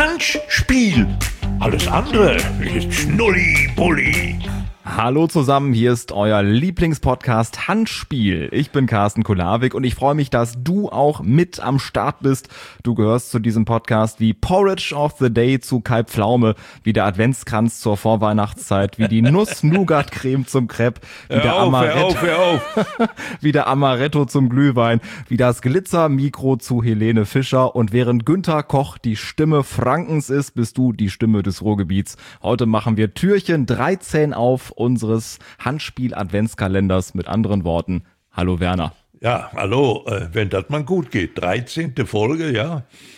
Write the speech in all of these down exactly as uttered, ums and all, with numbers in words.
Handspiel. Alles andere ist Schnulli-Bulli. Hallo zusammen, hier ist euer Lieblingspodcast Handspiel. Ich bin Carsten Kulawik und ich freue mich, dass du auch mit am Start bist. Du gehörst zu diesem Podcast wie Porridge of the Day zu Kai Pflaume, wie der Adventskranz zur Vorweihnachtszeit, wie die Nuss-Nougat-Creme zum Crepe, wie der, auf, Amaretto, hör auf, hör auf. wie der Amaretto zum Glühwein, wie das Glitzer-Mikro zu Helene Fischer. Und während Günther Koch die Stimme Frankens ist, bist du die Stimme des Ruhrgebiets. Heute machen wir Türchen dreizehn auf unseres Handspiel-Adventskalenders. Mit anderen Worten, hallo Werner. Ja, hallo, äh, wenn das mal gut geht. dreizehnte Folge, ja.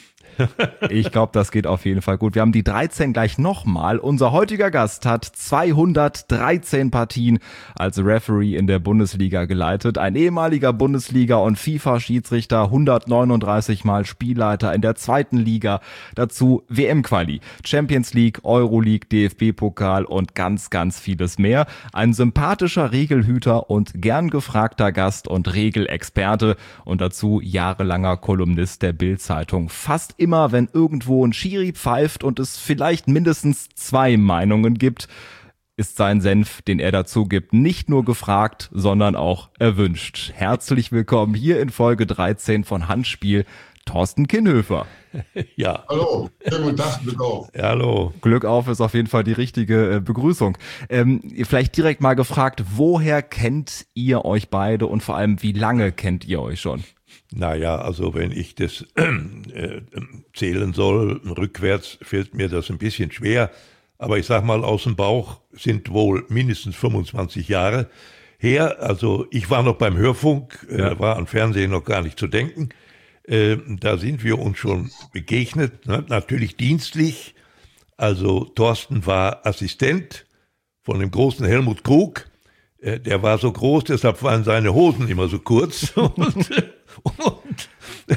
Ich glaube, das geht auf jeden Fall gut. Wir haben die dreizehn gleich nochmal. Unser heutiger Gast hat zweihundertdreizehn Partien als Referee in der Bundesliga geleitet. Ein ehemaliger Bundesliga- und FIFA-Schiedsrichter, hundertneununddreißig Mal Spielleiter in der zweiten Liga. Dazu W M-Quali, Champions League, Euroleague, D F B-Pokal und ganz, ganz vieles mehr. Ein sympathischer Regelhüter und gern gefragter Gast und Regelexperte. Und dazu jahrelanger Kolumnist der Bild-Zeitung. Fast immer, wenn irgendwo ein Schiri pfeift und es vielleicht mindestens zwei Meinungen gibt, ist sein Senf, den er dazu gibt, nicht nur gefragt, sondern auch erwünscht. Herzlich willkommen hier in Folge dreizehn von Handspiel, Thorsten Kienhöfer. Ja. Hallo, schönen guten Tag, Glück auf. Ja, hallo. Glück auf ist auf jeden Fall die richtige äh, Begrüßung. Ähm, vielleicht direkt mal gefragt, woher kennt ihr euch beide und vor allem, wie lange kennt ihr euch schon? Naja, also wenn ich das äh, zählen soll, rückwärts fällt mir das ein bisschen schwer. Aber ich sag mal, aus dem Bauch sind wohl mindestens fünfundzwanzig Jahre her. Also ich war noch beim Hörfunk, Ja. äh, war an Fernsehen noch gar nicht zu denken. Äh, da sind wir uns schon begegnet, ne? Natürlich dienstlich. Also Thorsten war Assistent von dem großen Helmut Krug. Äh, der war so groß, deshalb waren seine Hosen immer so kurz. Und, und,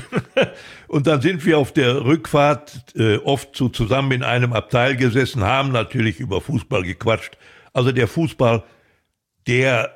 und dann sind wir auf der Rückfahrt äh, oft so zusammen in einem Abteil gesessen, haben natürlich über Fußball gequatscht. Also der Fußball, der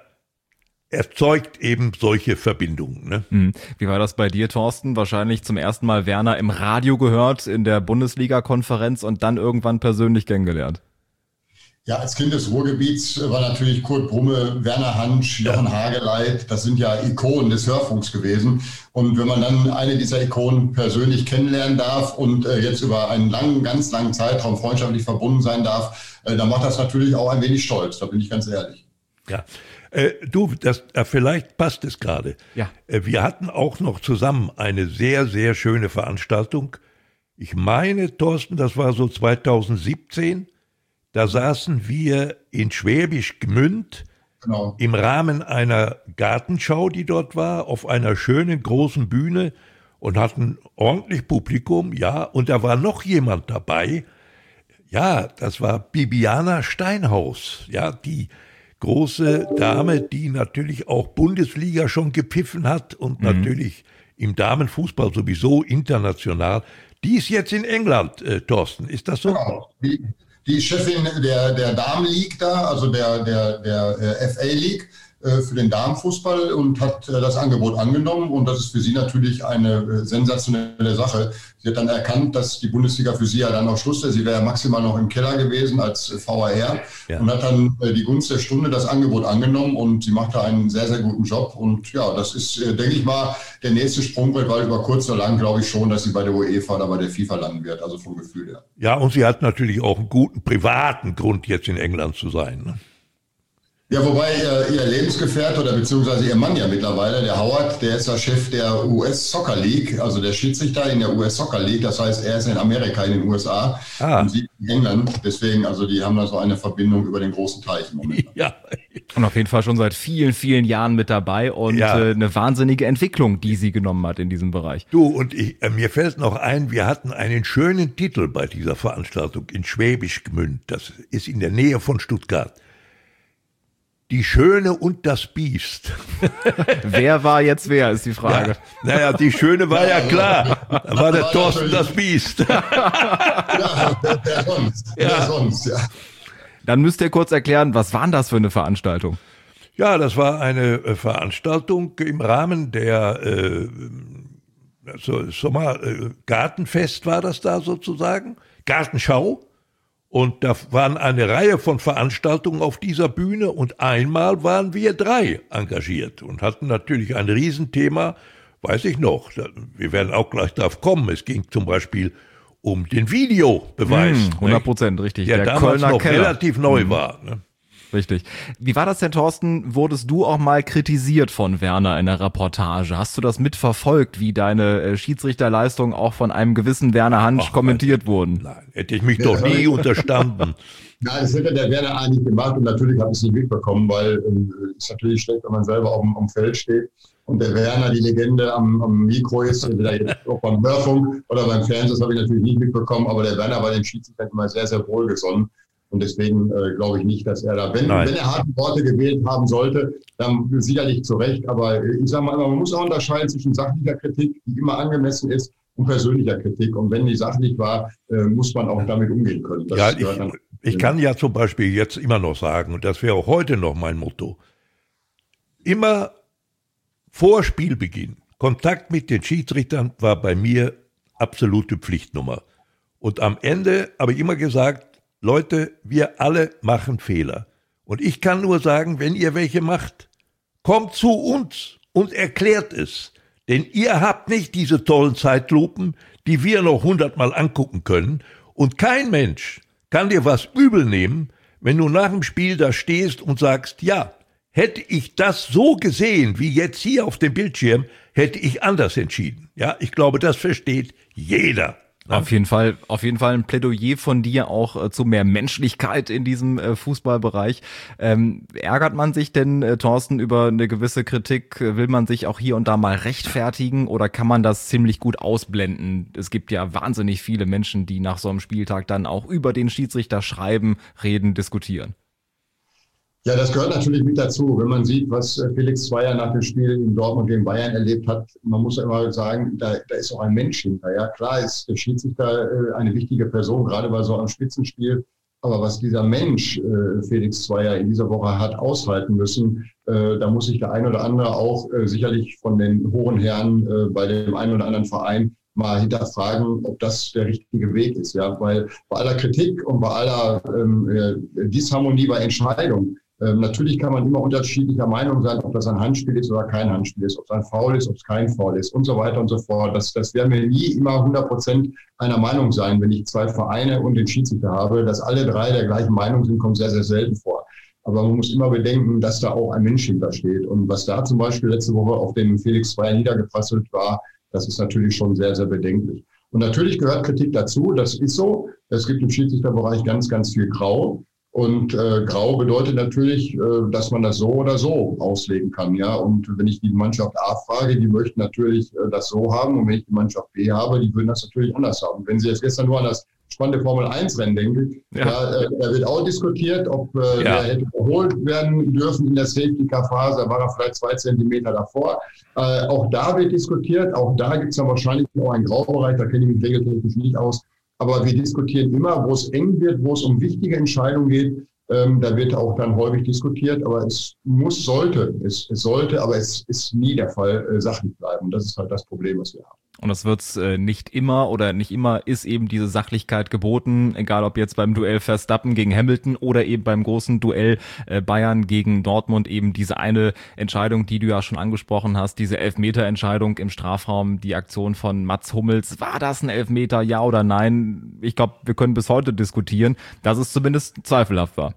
erzeugt eben solche Verbindungen. Ne? Hm. Wie war das bei dir, Thorsten? Wahrscheinlich zum ersten Mal Werner im Radio gehört, in der Bundesliga-Konferenz und dann irgendwann persönlich kennengelernt. Ja, als Kind des Ruhrgebiets war natürlich Kurt Brumme, Werner Hansch, Jochen Hageleit, das sind ja Ikonen des Hörfunks gewesen. Und wenn man dann eine dieser Ikonen persönlich kennenlernen darf und äh, jetzt über einen langen, ganz langen Zeitraum freundschaftlich verbunden sein darf, äh, dann macht das natürlich auch ein wenig stolz, da bin ich ganz ehrlich. Ja, äh, du, das, äh, vielleicht passt es gerade. Ja. Äh, wir hatten auch noch zusammen eine sehr, sehr schöne Veranstaltung. Ich meine, Thorsten, das war so zweitausendsiebzehn. Da saßen wir in Schwäbisch Gmünd Genau. im Rahmen einer Gartenschau, die dort war, auf einer schönen großen Bühne und hatten ordentlich Publikum, ja, und da war noch jemand dabei, ja, das war Bibiana Steinhaus, ja, die große Dame, die natürlich auch Bundesliga schon gepfiffen hat und mhm. natürlich im Damenfußball sowieso international. Die ist jetzt in England, äh, Thorsten, ist das so? Genau. Die, die Chefin der, der Damen League da, also der, der, der äh, F A League äh, für den Damenfußball und hat äh, das Angebot angenommen und das ist für sie natürlich eine äh, sensationelle Sache. Sie hat dann erkannt, dass die Bundesliga für sie ja dann auch Schluss ist. Sie wäre ja maximal noch im Keller gewesen als äh, V A R ja. und hat dann äh, die Gunst der Stunde das Angebot angenommen und sie macht da einen sehr, sehr guten Job und ja, das ist, äh, denke ich mal, der nächste Sprungbrett, weil über kurz oder lang glaube ich schon, dass sie bei der UEFA oder bei der FIFA landen wird, also vom Gefühl her. Ja, und sie hat natürlich auch einen guten privaten Grund, jetzt in England zu sein. Ne? Ja, wobei äh, ihr Lebensgefährte oder beziehungsweise ihr Mann ja mittlerweile, der Howard, der ist ja Chef der U S Soccer League, also der Schiedsrichter in der U S Soccer League, das heißt, er ist in Amerika, in den U S A ah. und sie in England, deswegen, also die haben da so eine Verbindung über den großen Teich im Moment. Ja. Und auf jeden Fall schon seit vielen, vielen Jahren mit dabei und ja. äh, eine wahnsinnige Entwicklung, die sie genommen hat in diesem Bereich. Du, und ich, äh, mir fällt noch ein, wir hatten einen schönen Titel bei dieser Veranstaltung in Schwäbisch Gmünd, das ist in der Nähe von Stuttgart. Die Schöne und das Biest. Wer war jetzt wer, ist die Frage. Ja, naja, die Schöne war ja klar. Da war der Thorsten das Biest. Ja, wer, wer sonst? Ja. Wer sonst, ja. Dann müsst ihr kurz erklären, was war das für eine Veranstaltung? Ja, das war eine äh, Veranstaltung im Rahmen der äh, so, Sommer äh, Gartenfest war das da sozusagen. Gartenschau. Und da waren eine Reihe von Veranstaltungen auf dieser Bühne und einmal waren wir drei engagiert und hatten natürlich ein Riesenthema, weiß ich noch. Wir werden auch gleich darauf kommen. Es ging zum Beispiel um den Videobeweis. Mm, hundert Prozent, richtig. Der, der damals Kölner noch Keller. relativ neu Mm. war. Ne? Richtig. Wie war das denn, Thorsten? Wurdest du auch mal kritisiert von Werner in der Reportage? Hast du das mitverfolgt, wie deine äh, Schiedsrichterleistungen auch von einem gewissen Werner Hansch Ach, kommentiert nein, wurden? Nein, hätte ich mich doch nie unterstanden. Nein, das hätte der Werner eigentlich gemacht und natürlich habe ich es nicht mitbekommen, weil es äh, ist natürlich schlecht, wenn man selber auf dem, auf dem Feld steht und der Werner die Legende am, am Mikro ist, entweder jetzt auch beim Hörfunk oder beim Fernsehen, das habe ich natürlich nicht mitbekommen, aber der Werner war den Schiedsrichter immer sehr, sehr wohlgesonnen. Und deswegen äh, glaube ich nicht, dass er da, wenn, wenn er harte Worte gewählt haben sollte, dann sicherlich zu Recht. Aber ich sage mal, man muss auch unterscheiden zwischen sachlicher Kritik, die immer angemessen ist, und persönlicher Kritik. Und wenn die sachlich war, äh, muss man auch damit umgehen können. Das ja, ich, ich kann ja zum Beispiel jetzt immer noch sagen, und das wäre auch heute noch mein Motto, immer vor Spielbeginn, Kontakt mit den Schiedsrichtern war bei mir absolute Pflichtnummer. Und am Ende habe ich immer gesagt, Leute, wir alle machen Fehler. Und ich kann nur sagen, wenn ihr welche macht, kommt zu uns und erklärt es. Denn ihr habt nicht diese tollen Zeitlupen, die wir noch hundertmal angucken können. Und kein Mensch kann dir was übel nehmen, wenn du nach dem Spiel da stehst und sagst, ja, hätte ich das so gesehen, wie jetzt hier auf dem Bildschirm, hätte ich anders entschieden. Ja, ich glaube, das versteht jeder. Ja. Auf jeden Fall, auf jeden Fall ein Plädoyer von dir auch äh, zu mehr Menschlichkeit in diesem äh, Fußballbereich. Ähm, ärgert man sich denn, äh, Thorsten, über eine gewisse Kritik? Will man sich auch hier und da mal rechtfertigen oder kann man das ziemlich gut ausblenden? Es gibt ja wahnsinnig viele Menschen, die nach so einem Spieltag dann auch über den Schiedsrichter schreiben, reden, diskutieren. Ja, das gehört natürlich mit dazu. Wenn man sieht, was Felix Zweier nach dem Spiel in Dortmund gegen Bayern erlebt hat, man muss ja immer sagen, da, da ist auch ein Mensch hinter. Ja, klar ist der Schiedsrichter eine wichtige Person, gerade bei so einem Spitzenspiel. Aber was dieser Mensch, Felix Zweier, in dieser Woche hat aushalten müssen, da muss sich der ein oder andere auch sicherlich von den hohen Herren bei dem einen oder anderen Verein mal hinterfragen, ob das der richtige Weg ist. Ja, weil bei aller Kritik und bei aller ähm, Disharmonie bei Entscheidungen, Ähm, natürlich kann man immer unterschiedlicher Meinung sein, ob das ein Handspiel ist oder kein Handspiel ist, ob es ein Foul ist, ob es kein Foul ist und so weiter und so fort. Das, das werden wir nie immer hundert Prozent einer Meinung sein. Wenn ich zwei Vereine und den Schiedsrichter habe, dass alle drei der gleichen Meinung sind, kommt sehr, sehr selten vor. Aber man muss immer bedenken, dass da auch ein Mensch hintersteht. Und was da zum Beispiel letzte Woche auf dem Felix Zweier niedergeprasselt war, das ist natürlich schon sehr, sehr bedenklich. Und natürlich gehört Kritik dazu, das ist so. Es gibt im Schiedsrichterbereich ganz, ganz viel Grau. Und äh, Grau bedeutet natürlich, äh, dass man das so oder so auslegen kann, ja. Und wenn ich die Mannschaft A frage, die möchten natürlich äh, das so haben. Und wenn ich die Mannschaft B habe, die würden das natürlich anders haben. Wenn Sie jetzt gestern nur an das spannende Formel eins Rennen denken, ja. da, äh, da wird auch diskutiert, ob äh, ja. der hätte überholt werden dürfen in der Safety-Car-Phase. Da war er vielleicht zwei Zentimeter davor. Äh, auch da wird diskutiert. Auch da gibt es dann wahrscheinlich auch einen Graubereich. Da kenne ich mich regeltechnisch nicht aus. Aber wir diskutieren immer, wo es eng wird, wo es um wichtige Entscheidungen geht. Ähm, da wird auch dann häufig diskutiert. Aber es muss, sollte, es, es sollte, aber es ist nie der Fall, äh, sachlich bleiben. Das ist halt das Problem, was wir haben. Und das wird's äh, nicht immer oder nicht immer ist eben diese Sachlichkeit geboten, egal ob jetzt beim Duell Verstappen gegen Hamilton oder eben beim großen Duell äh, Bayern gegen Dortmund, eben diese eine Entscheidung, die du ja schon angesprochen hast, diese Elfmeter-Entscheidung im Strafraum, die Aktion von Mats Hummels. War das ein Elfmeter, ja oder nein? Ich glaube, wir können bis heute diskutieren, dass es zumindest zweifelhaft war.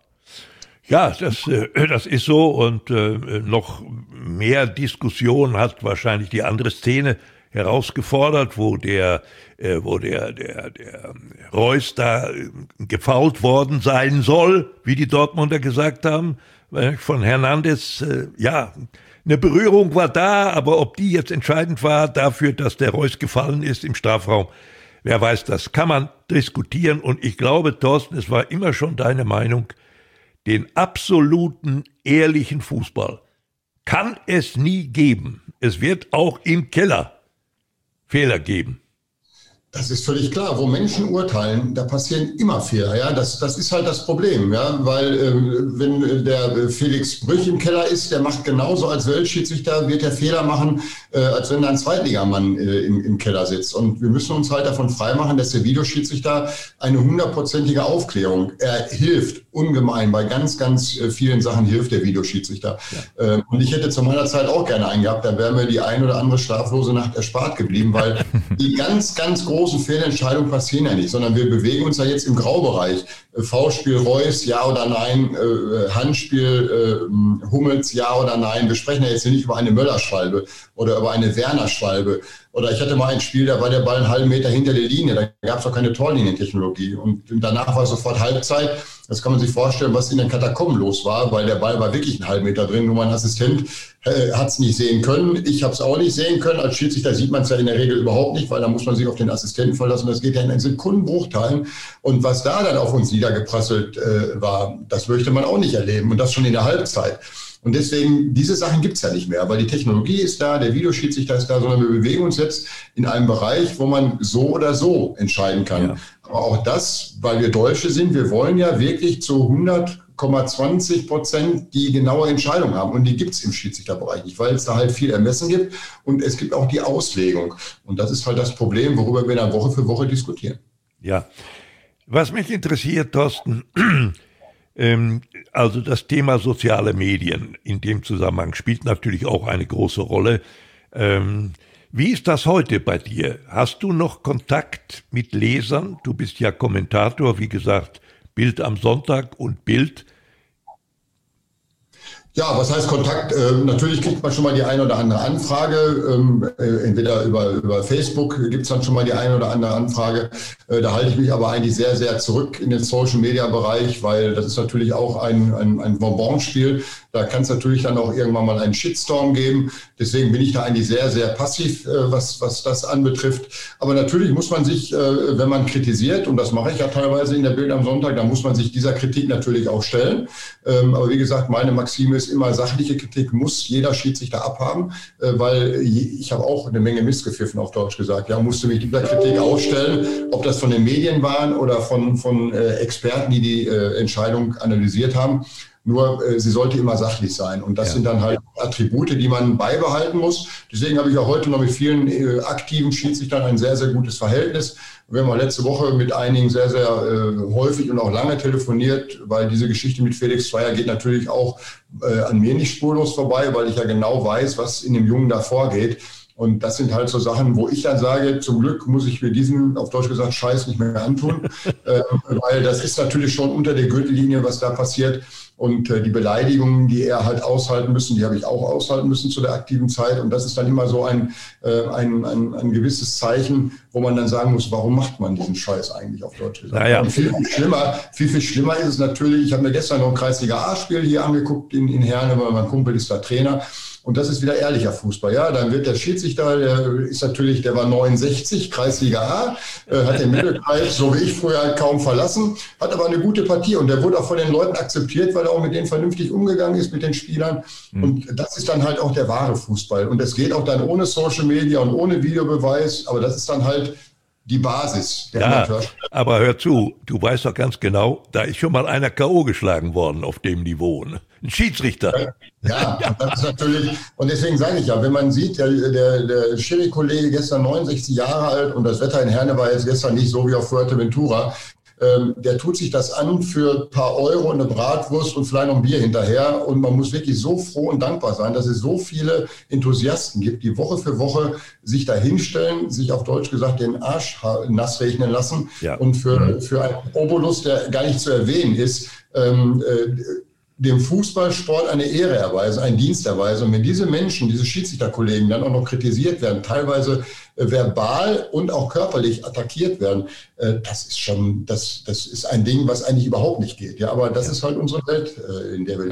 Ja, das, äh, das ist so und äh, noch mehr Diskussion hat wahrscheinlich die andere Szene herausgefordert, wo der, äh, wo der, der, der Reus da äh, gefoult worden sein soll, wie die Dortmunder gesagt haben, äh, von Hernandez. Äh, ja, eine Berührung war da, aber ob die jetzt entscheidend war dafür, dass der Reus gefallen ist im Strafraum, wer weiß, das kann man diskutieren. Und ich glaube, Thorsten, es war immer schon deine Meinung, den absoluten ehrlichen Fußball kann es nie geben. Es wird auch im Keller Fehler geben. Das ist völlig klar. Wo Menschen urteilen, da passieren immer Fehler. Ja, das, das ist halt das Problem. Ja, weil äh, wenn der Felix Brüch im Keller ist, der macht genauso als Weltschiedsrichter, wird der Fehler machen, äh, als wenn da ein Zweitligamann äh, im, im Keller sitzt. Und wir müssen uns halt davon freimachen, dass der Videoschiedsrichter eine hundertprozentige Aufklärung, er hilft ungemein. Bei ganz, ganz äh, vielen Sachen hilft der Videoschiedsrichter. Ja. Äh, und ich hätte zu meiner Zeit auch gerne einen gehabt, da wäre mir die ein oder andere schlaflose Nacht erspart geblieben, weil die ganz, ganz großen Fehlentscheidungen passieren ja nicht, sondern wir bewegen uns ja jetzt im Graubereich. V-Spiel Reus, ja oder nein, äh, Handspiel äh, Hummels, ja oder nein. Wir sprechen ja jetzt hier nicht über eine Möller-Schwalbe oder über eine Werner-Schwalbe. Oder ich hatte mal ein Spiel, da war der Ball einen halben Meter hinter der Linie, da gab es doch keine Torlinientechnologie. Und danach war sofort Halbzeit. Das kann man sich vorstellen, was in den Katakomben los war, weil der Ball war wirklich einen halben Meter drin. Nur mein Assistent äh, hat es nicht sehen können. Ich habe es auch nicht sehen können. Als Schiedsrichter sieht man es ja in der Regel überhaupt nicht, weil da muss man sich auf den Assistenten verlassen. Das geht ja in einen Sekundenbruchteilen. Und was da dann auf uns niedergeprasselt äh, war, das möchte man auch nicht erleben. Und das schon in der Halbzeit. Und deswegen, diese Sachen gibt es ja nicht mehr, weil die Technologie ist da, der Videoschiedsrichter ist da, sondern wir bewegen uns jetzt in einem Bereich, wo man so oder so entscheiden kann. Ja. Aber auch das, weil wir Deutsche sind, wir wollen ja wirklich zu hundert Komma zwanzig Prozent die genaue Entscheidung haben. Und die gibt es im Schiedsrichterbereich nicht, weil es da halt viel Ermessen gibt und es gibt auch die Auslegung. Und das ist halt das Problem, worüber wir dann Woche für Woche diskutieren. Ja, was mich interessiert, Thorsten, also das Thema soziale Medien in dem Zusammenhang spielt natürlich auch eine große Rolle. Wie ist das heute bei dir? Hast du noch Kontakt mit Lesern? Du bist ja Kommentator, wie gesagt, Bild am Sonntag und Bild. Ja, was heißt Kontakt? Ähm, natürlich kriegt man schon mal die eine oder andere Anfrage. Ähm, äh, entweder über, über Facebook gibt's dann schon mal die eine oder andere Anfrage. Äh, da halte ich mich aber eigentlich sehr, sehr zurück in den Social-Media-Bereich, weil das ist natürlich auch ein, ein, ein Bonbonspiel. Da kann es natürlich dann auch irgendwann mal einen Shitstorm geben. Deswegen bin ich da eigentlich sehr, sehr passiv, äh, was, was das anbetrifft. Aber natürlich muss man sich, äh, wenn man kritisiert, und das mache ich ja teilweise in der Bild am Sonntag, dann muss man sich dieser Kritik natürlich auch stellen. Ähm, aber wie gesagt, meine Maxime ist immer, sachliche Kritik muss jeder Schiedsrichter abhaben, äh, weil ich habe auch eine Menge Mist gepfiffen, auf Deutsch gesagt. Ja, musste mich dieser Kritik ausstellen, ob das von den Medien waren oder von, von äh, Experten, die die äh, Entscheidung analysiert haben. Nur äh, sie sollte immer sachlich sein. Und das ja. sind dann halt Attribute, die man beibehalten muss. Deswegen habe ich auch heute noch mit vielen äh, aktiven Schiedsrichtern ein sehr, sehr gutes Verhältnis. Wir haben letzte Woche mit einigen sehr, sehr äh, häufig und auch lange telefoniert, weil diese Geschichte mit Felix Zweier geht natürlich auch äh, an mir nicht spurlos vorbei, weil ich ja genau weiß, was in dem Jungen da vorgeht. Und das sind halt so Sachen, wo ich dann sage, zum Glück muss ich mir diesen, auf Deutsch gesagt, Scheiß nicht mehr antun, äh, weil das ist natürlich schon unter der Gürtellinie, was da passiert. Und äh, die Beleidigungen, die er halt aushalten müssen, die habe ich auch aushalten müssen zu der aktiven Zeit. Und das ist dann immer so ein, äh, ein, ein, ein gewisses Zeichen, wo man dann sagen muss, warum macht man diesen Scheiß eigentlich, auf Deutsch gesagt. Naja. Und viel, viel schlimmer, viel, viel schlimmer ist es natürlich, ich habe mir gestern noch ein Kreisliga-A-Spiel hier angeguckt in, in Herne, weil mein Kumpel ist da Trainer. Und das ist wieder ehrlicher Fußball. Ja, dann wird der Schiedsrichter, der ist natürlich, der war neunundsechzig, Kreisliga A, äh, hat den Mittelkreis, so wie ich früher, halt kaum verlassen, hat aber eine gute Partie und der wurde auch von den Leuten akzeptiert, weil er auch mit denen vernünftig umgegangen ist, mit den Spielern. Mhm. Und das ist dann halt auch der wahre Fußball. Und das geht auch dann ohne Social Media und ohne Videobeweis, aber das ist dann halt die Basis der Ja, aber hör zu, du weißt doch ganz genau, da ist schon mal einer K O geschlagen worden auf dem Niveau. Ne? Ein Schiedsrichter. Ja, ja, das ist natürlich, und deswegen sage ich ja, wenn man sieht, der, der, der Schiri-Kollege gestern neunundsechzig Jahre alt und das Wetter in Herne war jetzt gestern nicht so wie auf Fuerteventura, ähm, der tut sich das an für ein paar Euro, eine Bratwurst und vielleicht noch ein Bier hinterher. Und man muss wirklich so froh und dankbar sein, dass es so viele Enthusiasten gibt, die Woche für Woche sich da hinstellen, sich auf Deutsch gesagt den Arsch nass regnen lassen. Ja. Und für, für einen Obolus, der gar nicht zu erwähnen ist, ähm, äh, dem Fußballsport eine Ehre erweisen, einen Dienst erweisen. Und wenn diese Menschen, diese Schiedsrichterkollegen dann auch noch kritisiert werden, teilweise äh, verbal und auch körperlich attackiert werden, äh, das ist schon, das, das ist ein Ding, was eigentlich überhaupt nicht geht. Ja, aber das ja. ist halt unsere Welt, äh, in der wir ja. leben.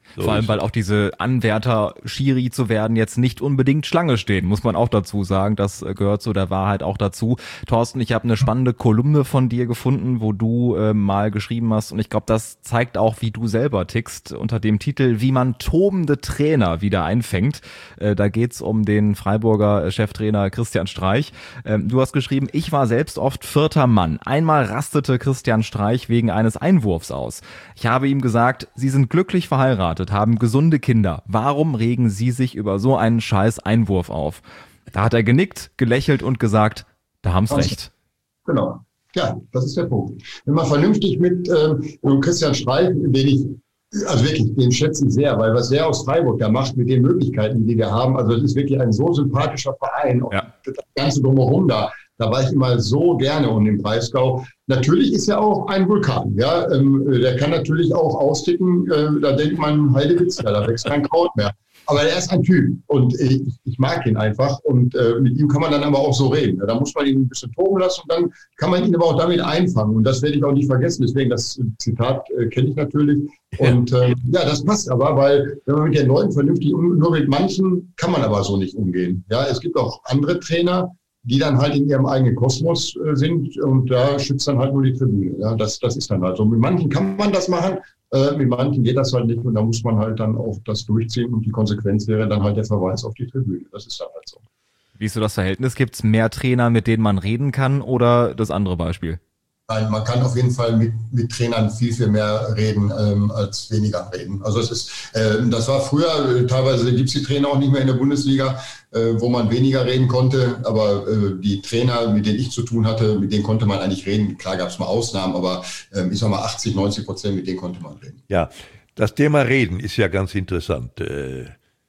So Vor allem, weil auch diese Anwärter, Schiri zu werden, jetzt nicht unbedingt Schlange stehen, muss man auch dazu sagen. Das gehört zu der Wahrheit auch dazu. Thorsten, ich habe eine spannende Kolumne von dir gefunden, wo du äh, mal geschrieben hast, und ich glaube, das zeigt auch, wie du selber tickst, unter dem Titel "Wie man tobende Trainer wieder einfängt". Äh, da geht's um den Freiburger Cheftrainer Christian Streich. Ähm, du hast geschrieben: "Ich war selbst oft vierter Mann. Einmal rastete Christian Streich wegen eines Einwurfs aus. Ich habe ihm gesagt, Sie sind glücklich verheiratet, haben gesunde Kinder. Warum regen Sie sich über so einen scheiß Einwurf auf?" Da hat er genickt, gelächelt und gesagt, da haben's recht. Genau. Ja, das ist der Punkt. Wenn man vernünftig mit ähm, Christian Streich, den ich, also wirklich, den schätze ich sehr, weil was der aus Freiburg da macht mit den Möglichkeiten, die wir haben, also das ist wirklich ein so sympathischer Verein. Und ja. Das Ganze drumherum da, da war ich immer so gerne um den Breisgau. Natürlich ist er auch ein Vulkan, ja. Ähm, der kann natürlich auch austicken, äh, da denkt man, Heidewitzka, da wächst kein Kraut mehr. Aber er ist ein Typ und ich, ich mag ihn einfach und äh, mit ihm kann man dann aber auch so reden. Ja, da muss man ihn ein bisschen toben lassen und dann kann man ihn aber auch damit einfangen. Und das werde ich auch nicht vergessen. Deswegen, das Zitat äh, kenne ich natürlich. Und äh, ja, das passt aber, weil wenn man mit den Leuten vernünftig um, nur mit manchen kann man aber so nicht umgehen. Ja, es gibt auch andere Trainer, die dann halt in ihrem eigenen Kosmos äh, sind und da schützt dann halt nur die Tribüne. Ja, das, das ist dann halt so. Mit manchen kann man das machen, äh, mit manchen geht das halt nicht und da muss man halt dann auch das durchziehen und die Konsequenz wäre dann halt der Verweis auf die Tribüne. Das ist dann halt so. Wie ist so das Verhältnis? Gibt es mehr Trainer, mit denen man reden kann oder das andere Beispiel? Nein, man kann auf jeden Fall mit, mit Trainern viel, viel mehr reden ähm, als weniger reden. Also es ist, äh, das war früher, äh, teilweise gibt es die Trainer auch nicht mehr in der Bundesliga, äh, wo man weniger reden konnte. Aber äh, die Trainer, mit denen ich zu tun hatte, mit denen konnte man eigentlich reden. Klar gab es mal Ausnahmen, aber äh, ich sag mal achtzig, neunzig Prozent, mit denen konnte man reden. Ja, das Thema Reden ist ja ganz interessant, äh,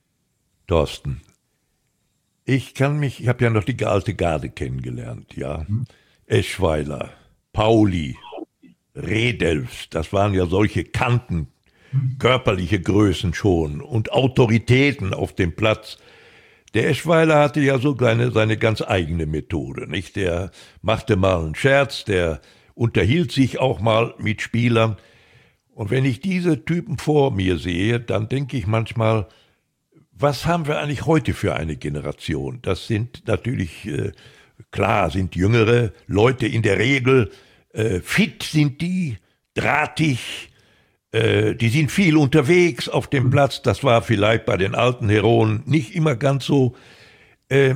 Thorsten. Ich kann mich, ich habe ja noch die alte Garde kennengelernt, ja. Hm. Eschweiler, Pauli, Redelfs, das waren ja solche Kanten, körperliche Größen schon und Autoritäten auf dem Platz. Der Eschweiler hatte ja so seine, seine ganz eigene Methode, nicht? Der machte mal einen Scherz, der unterhielt sich auch mal mit Spielern. Und wenn ich diese Typen vor mir sehe, dann denke ich manchmal, was haben wir eigentlich heute für eine Generation? Das sind natürlich... Äh, Klar, sind jüngere Leute in der Regel, äh, fit sind die, drahtig, äh, die sind viel unterwegs auf dem Platz. Das war vielleicht bei den alten Heroen nicht immer ganz so. Äh,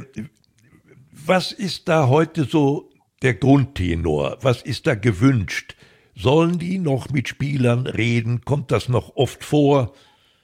was ist da heute so der Grundtenor? Was ist da gewünscht? Sollen die noch mit Spielern reden? Kommt das noch oft vor?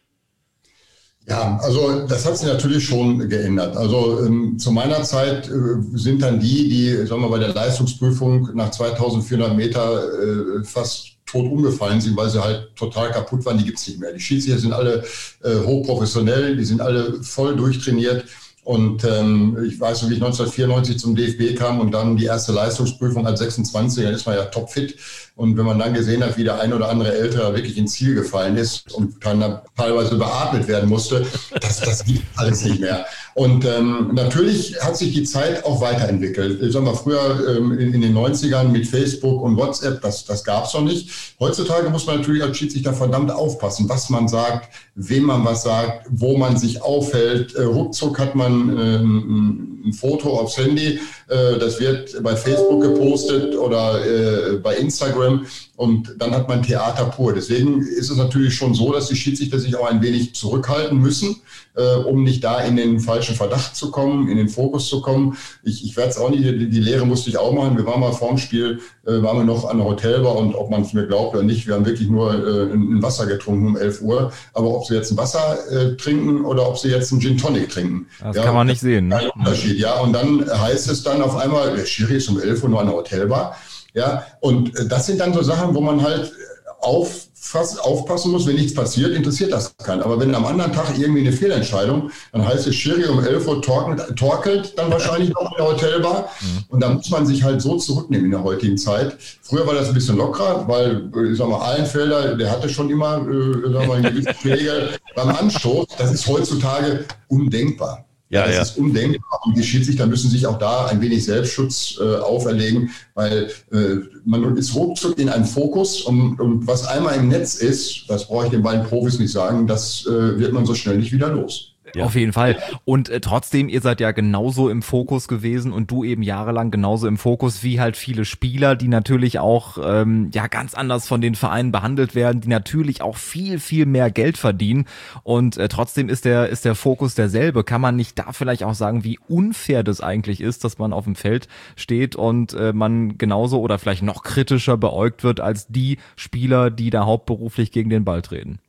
Ja, also das hat sich natürlich schon geändert. Also ähm, zu meiner Zeit äh, sind dann die, die, sagen wir mal, bei der Leistungsprüfung nach zweitausendvierhundert Meter äh, fast tot umgefallen sind, weil sie halt total kaputt waren, die gibt's nicht mehr. Die Schiedsrichter sind alle äh, hochprofessionell, die sind alle voll durchtrainiert. Und ähm, ich weiß, wie ich neunzehnhundertvierundneunzig zum D F B kam und dann die erste Leistungsprüfung als sechsundzwanziger, ist man ja topfit. Und wenn man dann gesehen hat, wie der ein oder andere Ältere wirklich ins Ziel gefallen ist und dann teilweise beatmet werden musste, das, das gibt alles nicht mehr. Und ähm, natürlich hat sich die Zeit auch weiterentwickelt. Ich sag mal, früher ähm, in, in den neunzigern mit Facebook und WhatsApp, das, das gab's noch nicht. Heutzutage muss man natürlich als Schiedsrichter verdammt aufpassen, was man sagt, wem man was sagt, wo man sich aufhält. Äh, ruckzuck hat man äh, ein, ein Foto aufs Handy, äh, das wird bei Facebook gepostet oder äh, bei Instagram. Und dann hat man Theater pur. Deswegen ist es natürlich schon so, dass die Schiedsrichter sich auch ein wenig zurückhalten müssen, äh, um nicht da in den falschen Verdacht zu kommen, in den Fokus zu kommen. Ich, ich werde es auch nicht, die, die Lehre musste ich auch machen. Wir waren mal vor dem Spiel, äh, waren wir noch an der Hotelbar und ob man es mir glaubt oder nicht, wir haben wirklich nur äh, ein Wasser getrunken um elf Uhr. Aber ob sie jetzt ein Wasser äh, trinken oder ob sie jetzt einen Gin Tonic trinken. Das ja, kann man nicht sehen. Ne? Ein Unterschied, ja. Und dann heißt es dann auf einmal, der Schiri ist um elf Uhr nur an der Hotelbar. Ja, und das sind dann so Sachen, wo man halt aufpass, aufpassen muss, wenn nichts passiert, interessiert das keinen. Aber wenn am anderen Tag irgendwie eine Fehlentscheidung, dann heißt es, Schiri um elf Uhr torkelt, torkelt dann wahrscheinlich noch in der Hotelbar. Mhm. Und da muss man sich halt so zurücknehmen in der heutigen Zeit. Früher war das ein bisschen lockerer, weil, ich sag mal, Ahlenfelder, der hatte schon immer, äh, sag mal, eine gewisse Regel beim Anstoß. Das ist heutzutage undenkbar. Ja, das ja. ist undenkbar. Und die Schiedsrichter müssen sich auch da ein wenig Selbstschutz äh, auferlegen, weil äh, man ist ruckzuck in einem Fokus und, und was einmal im Netz ist, das brauche ich den beiden Profis nicht sagen, das äh, wird man so schnell nicht wieder los. Ja. Auf jeden Fall. Und äh, trotzdem, ihr seid ja genauso im Fokus gewesen und du eben jahrelang genauso im Fokus wie halt viele Spieler, die natürlich auch ähm, ja ganz anders von den Vereinen behandelt werden, die natürlich auch viel, viel mehr Geld verdienen und äh, trotzdem ist der ist der Fokus derselbe. Kann man nicht da vielleicht auch sagen, wie unfair das eigentlich ist, dass man auf dem Feld steht und äh, man genauso oder vielleicht noch kritischer beäugt wird als die Spieler, die da hauptberuflich gegen den Ball treten?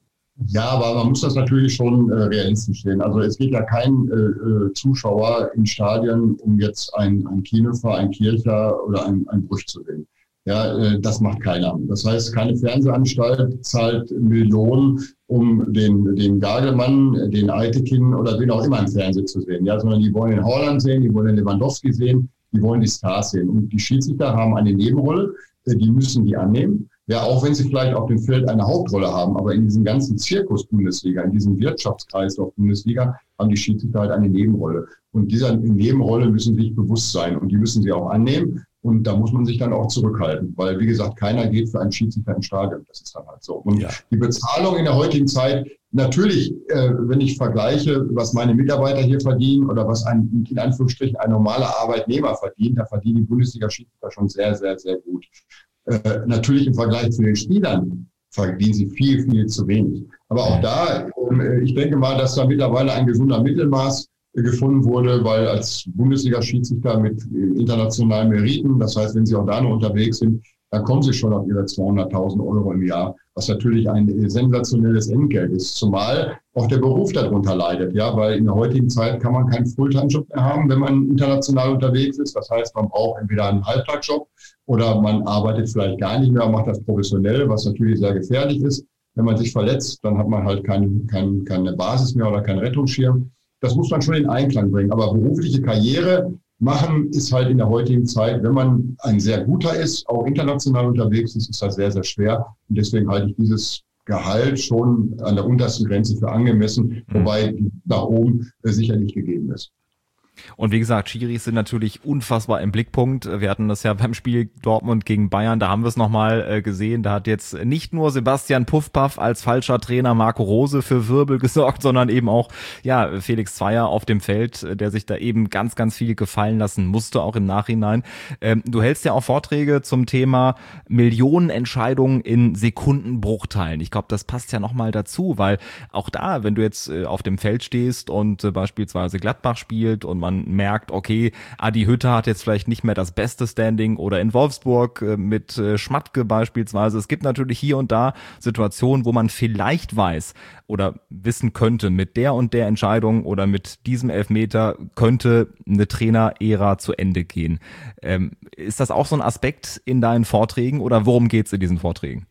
Ja, aber man muss das natürlich schon äh, realistisch sehen. Also es geht ja kein äh, Zuschauer in Stadien, um jetzt ein, ein Kienefer, ein Kircher oder ein, ein Brüch zu sehen. Ja, äh, das macht keiner. Das heißt, keine Fernsehanstalt zahlt Millionen, um den, den Gagelmann, den Eitekin oder wen auch immer im Fernsehen zu sehen. Ja, sondern die wollen den Haaland sehen, die wollen den Lewandowski sehen, die wollen die Stars sehen. Und die Schiedsrichter haben eine Nebenrolle, äh, die müssen die annehmen. Ja, auch wenn sie vielleicht auf dem Feld eine Hauptrolle haben, aber in diesem ganzen Zirkus-Bundesliga, in diesem Wirtschaftskreislauf Bundesliga, haben die Schiedsrichter halt eine Nebenrolle. Und dieser Nebenrolle müssen sich bewusst sein und die müssen sie auch annehmen. Und da muss man sich dann auch zurückhalten, weil, wie gesagt, keiner geht für einen Schiedsrichter ins Stadion. Das ist dann halt so. Und ja. Die Bezahlung in der heutigen Zeit, natürlich, äh, wenn ich vergleiche, was meine Mitarbeiter hier verdienen oder was ein, in Anführungsstrichen, ein normaler Arbeitnehmer verdient, da verdienen die Bundesliga-Schiedsrichter schon sehr, sehr, sehr gut. Äh, natürlich im Vergleich zu den Spielern verdienen sie viel, viel zu wenig. Aber auch da, äh, ich denke mal, dass da mittlerweile ein gesunder Mittelmaß äh, gefunden wurde, weil als Bundesliga-Schiedsrichter mit äh, internationalen Meriten, das heißt, wenn sie auch da noch unterwegs sind, dann kommen sie schon auf ihre zweihunderttausend Euro im Jahr, was natürlich ein äh, sensationelles Entgelt ist. Zumal auch der Beruf darunter leidet, ja, weil in der heutigen Zeit kann man keinen Fulltime-Job mehr haben, wenn man international unterwegs ist. Das heißt, man braucht entweder einen Halbtagsjob oder man arbeitet vielleicht gar nicht mehr und macht das professionell, was natürlich sehr gefährlich ist. Wenn man sich verletzt, dann hat man halt kein, kein, keine Basis mehr oder keinen Rettungsschirm. Das muss man schon in Einklang bringen. Aber berufliche Karriere machen ist halt in der heutigen Zeit, wenn man ein sehr guter ist, auch international unterwegs ist, ist das sehr, sehr schwer. Und deswegen halte ich dieses Gehalt schon an der untersten Grenze für angemessen, wobei nach oben äh, sicherlich gegeben ist. Und wie gesagt, Schiris sind natürlich unfassbar im Blickpunkt. Wir hatten das ja beim Spiel Dortmund gegen Bayern, da haben wir es nochmal äh, gesehen. Da hat jetzt nicht nur Sebastian Puffpaff als falscher Trainer Marco Rose für Wirbel gesorgt, sondern eben auch ja Felix Zweier auf dem Feld, der sich da eben ganz, ganz viel gefallen lassen musste, auch im Nachhinein. Ähm, du hältst ja auch Vorträge zum Thema Millionenentscheidungen in Sekundenbruchteilen. Ich glaube, das passt ja nochmal dazu, weil auch da, wenn du jetzt äh, auf dem Feld stehst und äh, beispielsweise Gladbach spielt und man merkt, okay, Adi Hütter hat jetzt vielleicht nicht mehr das beste Standing oder in Wolfsburg äh, mit äh, Schmatke beispielsweise. Es gibt natürlich hier und da Situationen, wo man vielleicht weiß oder wissen könnte, mit der und der Entscheidung oder mit diesem Elfmeter könnte eine Trainer-Ära zu Ende gehen. Ähm, ist das auch so ein Aspekt in deinen Vorträgen oder worum geht's in diesen Vorträgen?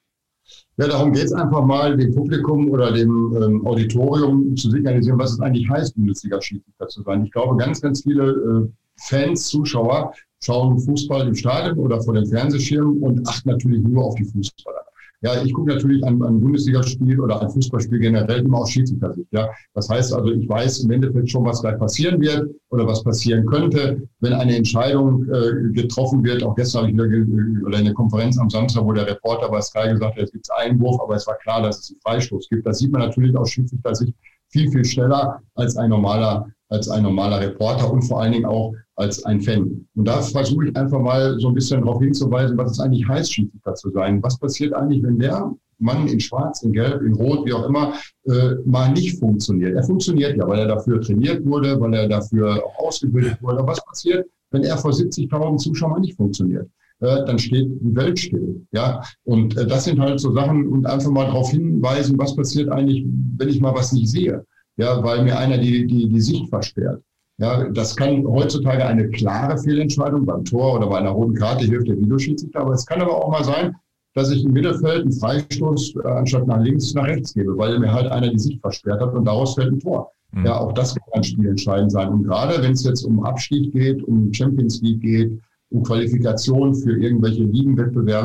Ja, darum geht es einfach mal, dem Publikum oder dem ähm, Auditorium zu signalisieren, was es eigentlich heißt, Bundesliga-Schiedsrichter zu sein. Ich glaube, ganz, ganz viele äh, Fans, Zuschauer schauen Fußball im Stadion oder vor dem Fernsehschirm und achten natürlich nur auf die Fußballer. Ja, ich gucke natürlich an ein Bundesligaspiel oder ein Fußballspiel generell immer aus Schiedsrichtersicht. Ja, das heißt also, ich weiß im Endeffekt schon, was gleich passieren wird oder was passieren könnte, wenn eine Entscheidung äh, getroffen wird. Auch gestern habe ich wieder oder in der Konferenz am Samstag, wo der Reporter bei Sky gesagt hat, es gibt einen Einwurf, aber es war klar, dass es einen Freistoß gibt. Das sieht man natürlich aus Schiedsrichtersicht viel, viel schneller als ein normaler, als ein normaler Reporter und vor allen Dingen auch als ein Fan. Und da versuche ich einfach mal so ein bisschen darauf hinzuweisen, was es eigentlich heißt, Schiedsrichter zu sein. Was passiert eigentlich, wenn der Mann in Schwarz, in Gelb, in Rot, wie auch immer, äh, mal nicht funktioniert? Er funktioniert ja, weil er dafür trainiert wurde, weil er dafür auch ausgebildet wurde. Aber was passiert, wenn er vor siebzigtausend Zuschauern nicht funktioniert? Äh, dann steht die Welt still. Ja? Und äh, das sind halt so Sachen und einfach mal darauf hinweisen, was passiert eigentlich, wenn ich mal was nicht sehe. Ja, weil mir einer die, die, die Sicht versperrt. Ja, das kann heutzutage eine klare Fehlentscheidung beim Tor oder bei einer roten Karte hilft der Videoschiedsrichter. Aber es kann aber auch mal sein, dass ich im Mittelfeld einen Freistoß äh, anstatt nach links nach rechts gebe, weil mir halt einer die Sicht versperrt hat und daraus fällt ein Tor. Mhm. Ja, auch das kann ein Spiel entscheidend sein. Und gerade wenn es jetzt um Abstieg geht, um Champions League geht, um Qualifikation für irgendwelche Ligenwettbewerbe,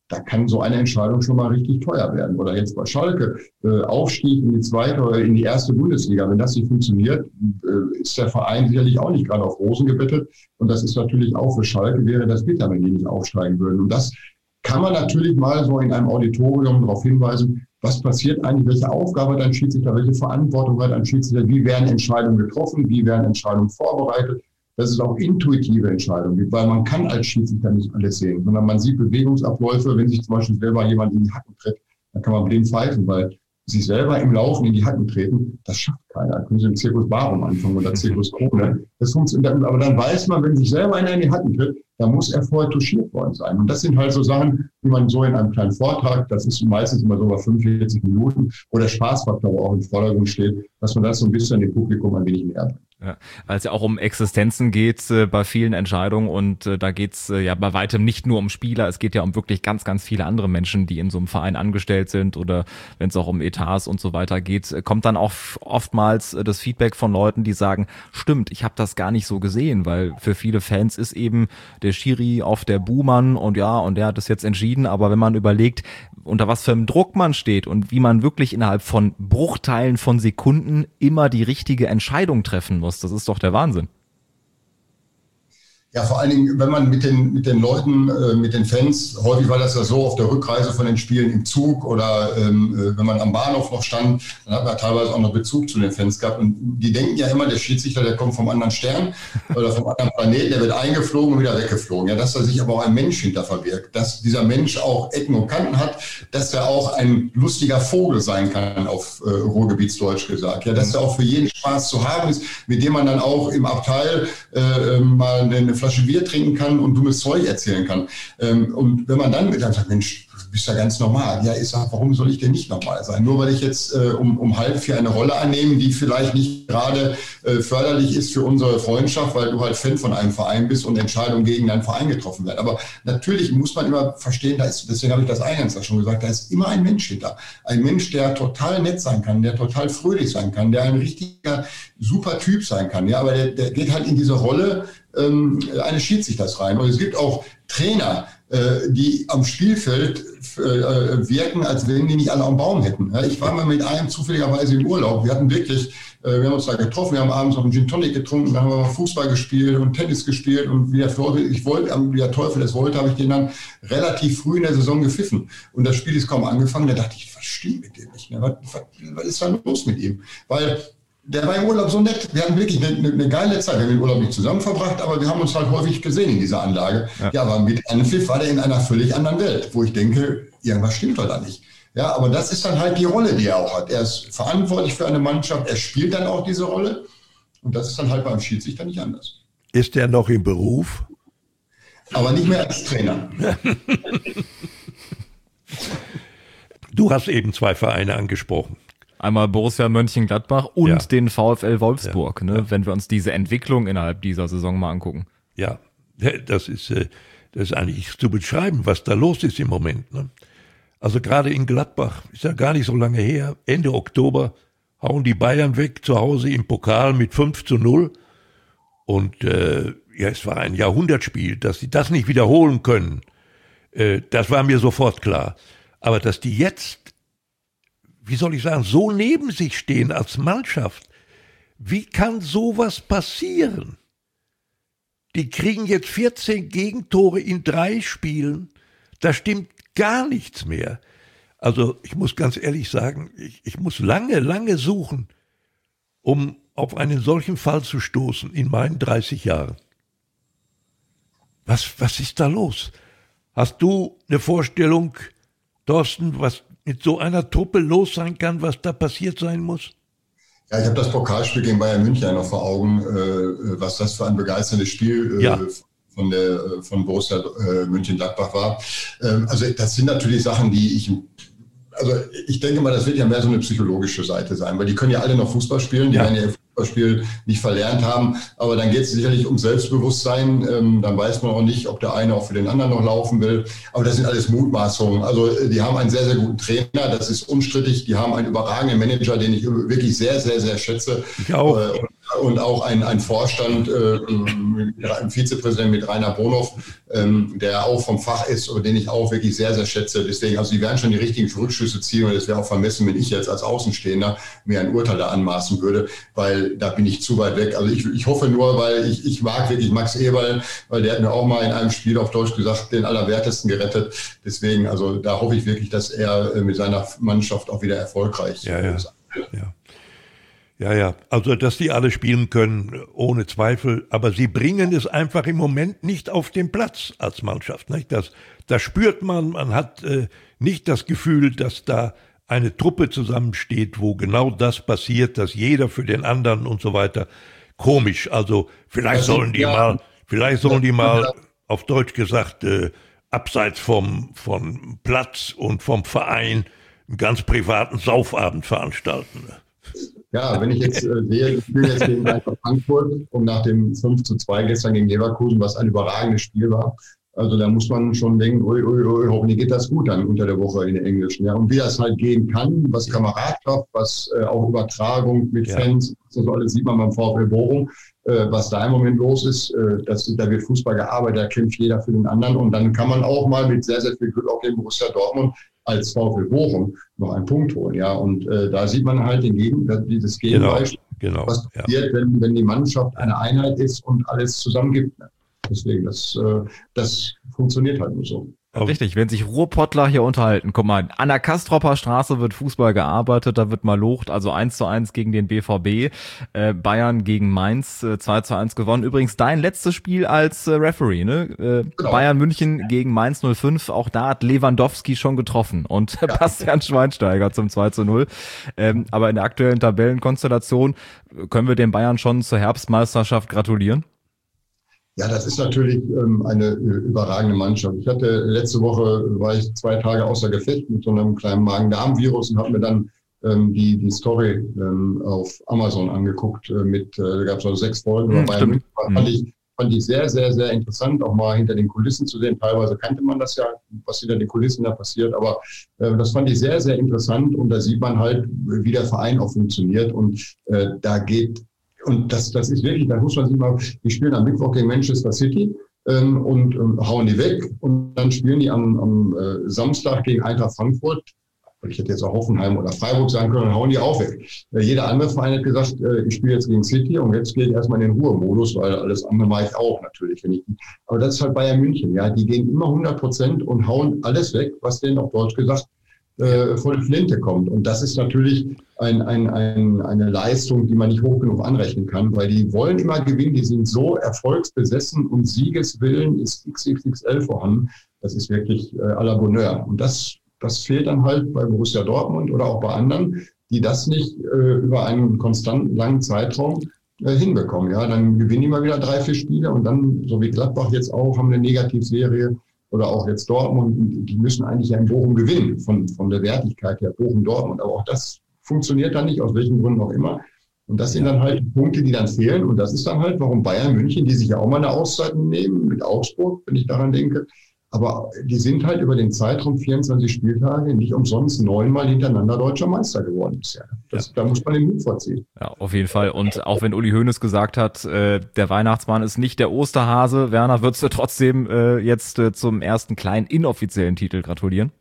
da kann so eine Entscheidung schon mal richtig teuer werden. Oder jetzt bei Schalke, äh, Aufstieg in die zweite oder in die erste Bundesliga. Wenn das nicht funktioniert, äh, ist der Verein sicherlich auch nicht gerade auf Rosen gebettet. Und das ist natürlich auch für Schalke, wäre das bitter, wenn die nicht aufsteigen würden. Und das kann man natürlich mal so in einem Auditorium darauf hinweisen, was passiert eigentlich, welche Aufgabe hat ein Schiedsrichter, welche Verantwortung hat ein Schiedsrichter, wie werden Entscheidungen getroffen, wie werden Entscheidungen vorbereitet. Dass es auch intuitive Entscheidungen gibt, weil man kann als Schiedsrichter nicht alles sehen, sondern man sieht Bewegungsabläufe, wenn sich zum Beispiel selber jemand in die Hacken tritt, dann kann man blind pfeifen, weil sich selber im Laufen in die Hacken treten, das schafft keiner. Da können Sie im Zirkus Barum anfangen oder Zirkus Krone. Das funktioniert, aber dann weiß man, wenn sich selber einer in die Hacken tritt, dann muss er vorher touchiert worden sein. Und das sind halt so Sachen, die man so in einem kleinen Vortrag, das ist meistens immer so bei fünfundvierzig Minuten, wo der Spaßfaktor auch im Vordergrund steht, dass man das so ein bisschen dem Publikum ein wenig näher bringt. Ja, weil es ja auch um Existenzen geht äh, bei vielen Entscheidungen und äh, da geht's äh, ja bei weitem nicht nur um Spieler, es geht ja um wirklich ganz, ganz viele andere Menschen, die in so einem Verein angestellt sind oder wenn es auch um Etats und so weiter geht, äh, kommt dann auch oftmals äh, das Feedback von Leuten, die sagen, stimmt, ich habe das gar nicht so gesehen, weil für viele Fans ist eben der Schiri auf der Buhmann und ja, und der hat das jetzt entschieden, aber wenn man überlegt, unter was für einem Druck man steht und wie man wirklich innerhalb von Bruchteilen von Sekunden immer die richtige Entscheidung treffen muss, das ist doch der Wahnsinn. Ja, vor allen Dingen, wenn man mit den, mit den Leuten, äh, mit den Fans, häufig war das ja so auf der Rückreise von den Spielen im Zug oder ähm, wenn man am Bahnhof noch stand, dann hat man teilweise auch noch Bezug zu den Fans gehabt. Und die denken ja immer, der Schiedsrichter, der kommt vom anderen Stern oder vom anderen Planeten, der wird eingeflogen und wieder weggeflogen. Ja, dass da sich aber auch ein Mensch hinter verbirgt, dass dieser Mensch auch Ecken und Kanten hat, dass er auch ein lustiger Vogel sein kann, auf äh, Ruhrgebietsdeutsch gesagt. Ja, dass er auch für jeden Spaß zu haben ist, mit dem man dann auch im Abteil äh, mal eine Flasche Bier trinken kann und dummes Zeug erzählen kann. Ähm, und wenn man dann dann sagt, Mensch, du bist ja ganz normal. Ja, ich sage, warum soll ich denn nicht normal sein? Nur weil ich jetzt äh, um, um halb vier eine Rolle annehme, die vielleicht nicht gerade äh, förderlich ist für unsere Freundschaft, weil du halt Fan von einem Verein bist und Entscheidungen gegen deinen Verein getroffen werden. Aber natürlich muss man immer verstehen, da ist, deswegen habe ich das eingangs ja schon gesagt, da ist immer ein Mensch hinter. Ein Mensch, der total nett sein kann, der total fröhlich sein kann, der ein richtiger, super Typ sein kann. Ja, aber der, der geht halt in diese Rolle ähm, eines Schiedsrichters rein. Und es gibt auch Trainer, äh, die am Spielfeld äh, wirken, als wenn die nicht alle am Baum hätten. Ja, ich war mal mit einem zufälligerweise im Urlaub. Wir hatten wirklich, äh, wir haben uns da getroffen, wir haben abends noch einen Gin Tonic getrunken, dann haben wir Fußball gespielt und Tennis gespielt und wie der, ich wollte, wie der Teufel es wollte, habe ich den dann relativ früh in der Saison gepfiffen. Und das Spiel ist kaum angefangen, da dachte ich, was stimmt mit dem nicht mehr? Was, was, was ist da los mit ihm? Weil der war im Urlaub so nett. Wir hatten wirklich eine, eine, eine geile Zeit. Wir haben den Urlaub nicht zusammen verbracht, aber wir haben uns halt häufig gesehen in dieser Anlage. Ja, ja, aber mit Anpfiff war der in einer völlig anderen Welt, wo ich denke, irgendwas stimmt halt da nicht. Ja, aber das ist dann halt die Rolle, die er auch hat. Er ist verantwortlich für eine Mannschaft, er spielt dann auch diese Rolle. Und das ist dann halt beim Schiedsrichter nicht anders. Ist er noch im Beruf? Aber nicht mehr als Trainer. Du hast eben zwei Vereine angesprochen. Einmal Borussia Mönchengladbach und ja. den VfL Wolfsburg, ja. ne? Ja. Wenn wir uns diese Entwicklung innerhalb dieser Saison mal angucken. Ja, das ist, das ist eigentlich zu beschreiben, was da los ist im Moment. Ne? Also gerade in Gladbach, ist ja gar nicht so lange her, Ende Oktober hauen die Bayern weg, zu Hause im Pokal mit fünf zu null. Und äh, ja, es war ein Jahrhundertspiel, dass sie das nicht wiederholen können. Äh, das war mir sofort klar. Aber dass die jetzt, wie soll ich sagen, so neben sich stehen als Mannschaft. Wie kann sowas passieren? Die kriegen jetzt vierzehn Gegentore in drei Spielen. Da stimmt gar nichts mehr. Also ich muss ganz ehrlich sagen, ich, ich muss lange, lange suchen, um auf einen solchen Fall zu stoßen in meinen dreißig Jahren. Was, was ist da los? Hast du eine Vorstellung, Thorsten, was mit so einer Truppe los sein kann, was da passiert sein muss? Ja, ich habe das Pokalspiel gegen Bayern München ja noch vor Augen, äh, was das für ein begeisterndes Spiel äh, ja. von der von Borussia äh, Mönchengladbach war. Ähm, also das sind natürlich Sachen, die ich, also ich denke mal, das wird ja mehr so eine psychologische Seite sein, weil die können ja alle noch Fußball spielen, die ja. werden ja Fußballspiel nicht verlernt haben, aber dann geht es sicherlich um Selbstbewusstsein, ähm, dann weiß man auch nicht, ob der eine auch für den anderen noch laufen will, aber das sind alles Mutmaßungen. Also die haben einen sehr, sehr guten Trainer, das ist unstrittig, die haben einen überragenden Manager, den ich wirklich sehr, sehr, sehr schätze. Ich auch. Äh, und auch ein, ein Vorstand, äh, ein Vizepräsident mit Rainer Bonhoff, ähm, der auch vom Fach ist und den ich auch wirklich sehr, sehr schätze. Deswegen, also die werden schon die richtigen Rückschlüsse ziehen und es wäre auch vermessen, wenn ich jetzt als Außenstehender mir ein Urteil da anmaßen würde, weil da bin ich zu weit weg. Also ich, ich hoffe nur, weil ich, ich mag wirklich Max Eberl, weil der hat mir auch mal in einem Spiel auf Deutsch gesagt, den Allerwertesten gerettet. Deswegen, also da hoffe ich wirklich, dass er mit seiner Mannschaft auch wieder erfolgreich ja, ja. ist. Ja. Ja, ja, also dass die alle spielen können, ohne Zweifel, aber sie bringen es einfach im Moment nicht auf den Platz als Mannschaft. Nicht? Das, das spürt man, man hat äh, nicht das Gefühl, dass da eine Truppe zusammensteht, wo genau das passiert, dass jeder für den anderen und so weiter. Komisch, also vielleicht sollen die mal, vielleicht sollen die mal, auf Deutsch gesagt, äh, abseits vom, vom Platz und vom Verein einen ganz privaten Saufabend veranstalten. Ja, wenn ich jetzt äh, sehe, ich spiele jetzt gegen Eintracht Frankfurt und nach dem fünf zu zwei gestern gegen Leverkusen, was ein überragendes Spiel war. Also da muss man schon denken, ui, ui, ui, hoffentlich geht das gut dann unter der Woche in den Englischen. Ja. Und wie das halt gehen kann, was Kameradschaft, was äh, auch Übertragung mit ja. Fans, das alles sieht man beim VfL Bochum, äh, was da im Moment los ist. Äh, das, da wird Fußball gearbeitet, da kämpft jeder für den anderen. Und dann kann man auch mal mit sehr, sehr viel Glück auch gegen Borussia Dortmund als VfL Bochum noch einen Punkt holen. Ja. Und äh, da sieht man halt den Gegen, dieses Gegenbeispiel, genau, genau, was passiert, ja. wenn, wenn die Mannschaft eine Einheit ist und alles zusammen gibt. Ne? Deswegen, das, das funktioniert halt nur so. Richtig, wenn sich Ruhrpottler hier unterhalten, guck mal, an der Kastropper Straße wird Fußball gearbeitet, da wird mal locht, also eins zu eins gegen den B V B, äh, Bayern gegen Mainz, äh, zwei zu eins gewonnen. Übrigens dein letztes Spiel als äh, Referee, ne? Äh, genau. Bayern München gegen Mainz null fünf, auch da hat Lewandowski schon getroffen und ja. Bastian Schweinsteiger zum zwei zu null. Ähm, aber in der aktuellen Tabellenkonstellation können wir den Bayern schon zur Herbstmeisterschaft gratulieren? Ja, das ist natürlich ähm, eine äh, überragende Mannschaft. Ich hatte letzte Woche, war ich zwei Tage außer Gefecht mit so einem kleinen Magen-Darm-Virus und habe mir dann ähm, die die Story ähm, auf Amazon angeguckt. Äh, mit, äh, da gab es also sechs Folgen. Mhm, Bayern München. Fand ich, fand ich sehr, sehr, sehr interessant, auch mal hinter den Kulissen zu sehen. Teilweise kannte man das ja, was hinter den Kulissen da passiert. Aber äh, das fand ich sehr, sehr interessant. Und da sieht man halt, wie der Verein auch funktioniert. Und äh, da geht Und das, das ist wirklich, da muss man sich mal, die spielen am Mittwoch gegen Manchester City ähm, und ähm, hauen die weg und dann spielen die am, am äh, Samstag gegen Eintracht Frankfurt. Ich hätte jetzt auch Hoffenheim oder Freiburg sagen können, dann hauen die auch weg. Äh, jeder andere Verein hat gesagt, äh, ich spiele jetzt gegen City und jetzt gehe ich erstmal in den Ruhemodus, weil alles andere mache ich auch natürlich. Wenn ich, aber das ist halt Bayern München, ja, die gehen immer hundert Prozent und hauen alles weg, was denen auf Deutsch gesagt äh, vor die Flinte kommt. Und das ist natürlich ein, ein, ein, eine Leistung, die man nicht hoch genug anrechnen kann, weil die wollen immer gewinnen, die sind so erfolgsbesessen und Siegeswillen ist X X X L vorhanden. Das ist wirklich äh, à la Bonheur. Und das, das fehlt dann halt bei Borussia Dortmund oder auch bei anderen, die das nicht äh, über einen konstanten langen Zeitraum äh, hinbekommen. Ja, dann gewinnen die mal wieder drei, vier Spiele und dann, so wie Gladbach jetzt auch, haben eine Negativserie. Oder auch jetzt Dortmund, die müssen eigentlich ja in Bochum gewinnen, von, von der Wertigkeit her, Bochum-Dortmund. Aber auch das funktioniert dann nicht, aus welchen Gründen auch immer. Und das sind dann halt Punkte, die dann fehlen. Und das ist dann halt, warum Bayern München, die sich ja auch mal eine Auszeit nehmen, mit Augsburg, wenn ich daran denke. Aber die sind halt über den Zeitraum vierundzwanzig Spieltage nicht umsonst neunmal hintereinander deutscher Meister geworden bisher. Das, ja. Da muss man den Mut vorziehen. Ja, auf jeden Fall. Und auch wenn Uli Hoeneß gesagt hat, äh, der Weihnachtsmann ist nicht der Osterhase, Werner, würdest du trotzdem äh, jetzt äh, zum ersten kleinen inoffiziellen Titel gratulieren?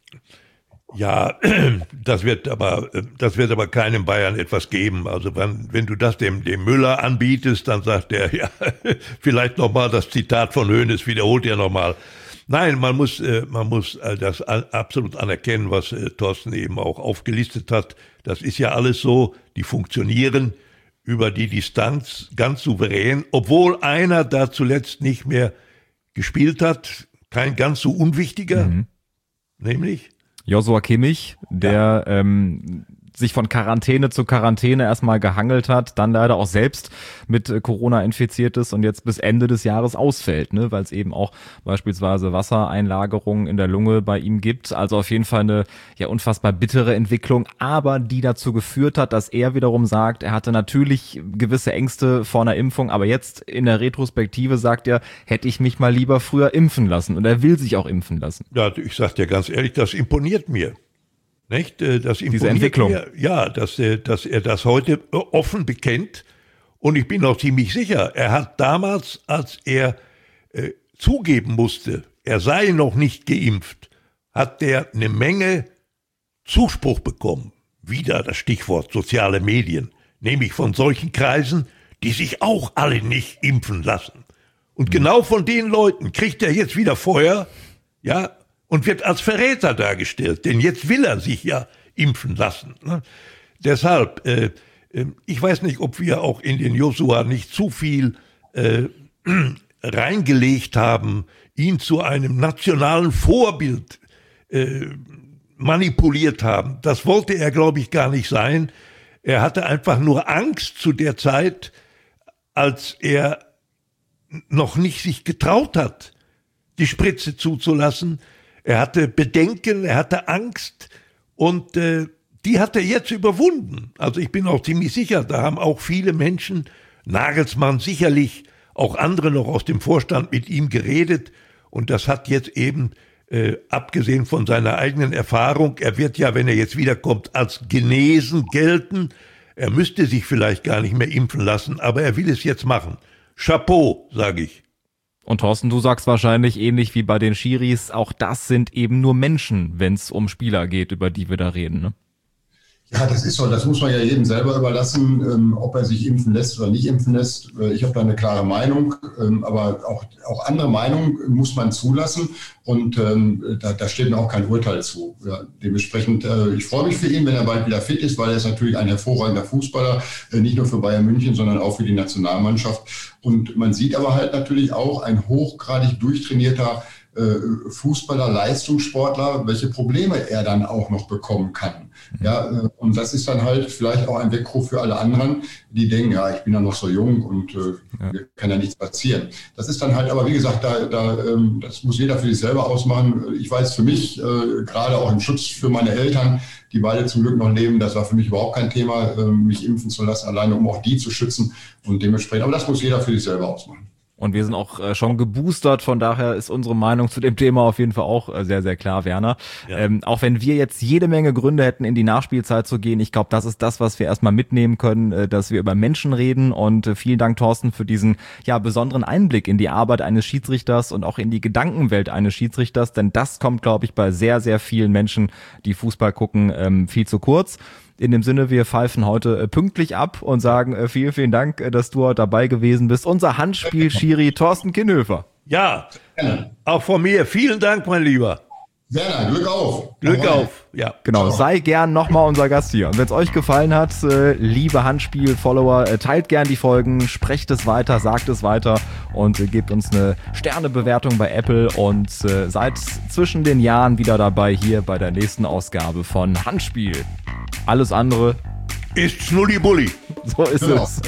Ja, das wird aber, das wird aber keinem Bayern etwas geben. Also wenn, wenn du das dem, dem Müller anbietest, dann sagt er, ja, vielleicht nochmal das Zitat von Hoeneß, wiederholt er nochmal. Nein, man muss, äh, man muss äh, das absolut anerkennen, was äh, Thorsten eben auch aufgelistet hat. Das ist ja alles so, die funktionieren über die Distanz ganz souverän, obwohl einer da zuletzt nicht mehr gespielt hat, kein ganz so unwichtiger, mhm. nämlich Joshua Kimmich, der ja. ähm, sich von Quarantäne zu Quarantäne erstmal gehangelt hat, dann leider auch selbst mit Corona infiziert ist und jetzt bis Ende des Jahres ausfällt, ne, weil es eben auch beispielsweise Wassereinlagerungen in der Lunge bei ihm gibt. Also auf jeden Fall eine ja unfassbar bittere Entwicklung, aber die dazu geführt hat, dass er wiederum sagt, er hatte natürlich gewisse Ängste vor einer Impfung, aber jetzt in der Retrospektive sagt er, hätte ich mich mal lieber früher impfen lassen, und er will sich auch impfen lassen. Ja, ich sag dir ganz ehrlich, das imponiert mir. Nicht? Das Diese Entwicklung. Mir, ja, dass er, dass er das heute offen bekennt Und ich bin auch ziemlich sicher, er hat damals, als er äh, zugeben musste, er sei noch nicht geimpft, hat der eine Menge Zuspruch bekommen. Wieder das Stichwort soziale Medien, nämlich von solchen Kreisen, die sich auch alle nicht impfen lassen. Und genau von den Leuten kriegt er jetzt wieder Feuer, ja, und wird als Verräter dargestellt, denn jetzt will er sich ja impfen lassen. Ne? Deshalb, äh, äh, ich weiß nicht, ob wir auch in den Joshua nicht zu viel äh, reingelegt haben, ihn zu einem nationalen Vorbild äh, manipuliert haben. Das wollte er, glaube ich, gar nicht sein. Er hatte einfach nur Angst zu der Zeit, als er noch nicht sich getraut hat, die Spritze zuzulassen. Er hatte Bedenken, er hatte Angst und äh, die hat er jetzt überwunden. Also ich bin auch ziemlich sicher, da haben auch viele Menschen, Nagelsmann sicherlich, auch andere noch aus dem Vorstand mit ihm geredet und das hat jetzt eben, äh, abgesehen von seiner eigenen Erfahrung, er wird ja, wenn er jetzt wiederkommt, als genesen gelten. Er müsste sich vielleicht gar nicht mehr impfen lassen, aber er will es jetzt machen. Chapeau, sage ich. Und Thorsten, du sagst wahrscheinlich ähnlich wie bei den Schiris, auch das sind eben nur Menschen, wenn es um Spieler geht, über die wir da reden, ne? Ja, das ist so. Das muss man ja jedem selber überlassen, ähm, ob er sich impfen lässt oder nicht impfen lässt. Äh, ich habe da eine klare Meinung, ähm, aber auch, auch andere Meinungen muss man zulassen und ähm, da, da steht mir auch kein Urteil zu. Ja, dementsprechend, äh, ich freue mich für ihn, wenn er bald wieder fit ist, weil er ist natürlich ein hervorragender Fußballer, äh, nicht nur für Bayern München, sondern auch für die Nationalmannschaft. Und man sieht aber halt natürlich auch ein hochgradig durchtrainierter Fußballer, Leistungssportler, welche Probleme er dann auch noch bekommen kann. Ja, und das ist dann halt vielleicht auch ein Weckruf für alle anderen, die denken, ja, ich bin ja noch so jung und äh, ja. mir kann ja nichts passieren. Das ist dann halt, aber wie gesagt, da, da, ähm, das muss jeder für sich selber ausmachen. Ich weiß für mich, äh, gerade auch im Schutz für meine Eltern, die beide zum Glück noch leben, das war für mich überhaupt kein Thema, äh, mich impfen zu lassen, alleine um auch die zu schützen und dementsprechend, aber das muss jeder für sich selber ausmachen. Und wir sind auch äh, schon geboostert, von daher ist unsere Meinung zu dem Thema auf jeden Fall auch äh, sehr, sehr klar, Werner. Ja. Ähm, auch wenn wir jetzt jede Menge Gründe hätten, in die Nachspielzeit zu gehen, ich glaube, das ist das, was wir erstmal mitnehmen können, äh, dass wir über Menschen reden und äh, vielen Dank, Thorsten, für diesen ja besonderen Einblick in die Arbeit eines Schiedsrichters und auch in die Gedankenwelt eines Schiedsrichters, denn das kommt, glaube ich, bei sehr, sehr vielen Menschen, die Fußball gucken, ähm, viel zu kurz. In dem Sinne, wir pfeifen heute äh, pünktlich ab und sagen äh, vielen, vielen Dank, äh, dass du heute dabei gewesen bist. Unser Handspiel-Schiri Thorsten Kienhöfer. Ja, auch von mir. Vielen Dank, mein Lieber. Werner, Glück auf. Glück auf, ja. Genau, ciao. Sei gern nochmal unser Gast hier. Und wenn es euch gefallen hat, äh, liebe Handspiel-Follower, äh, teilt gern die Folgen, sprecht es weiter, sagt es weiter und äh, gebt uns eine Sternebewertung bei Apple und äh, seid zwischen den Jahren wieder dabei hier bei der nächsten Ausgabe von Handspiel. Alles andere ist Schnulli-Bulli. So ist genau. es.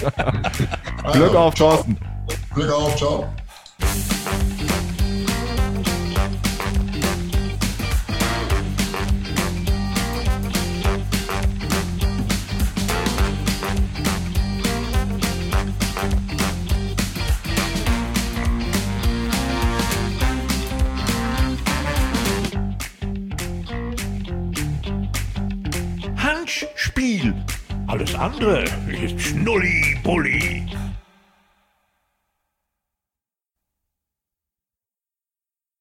Glück auf, Thorsten. Glück auf, ciao. Spiel. Alles andere ist Schnulli-Bulli.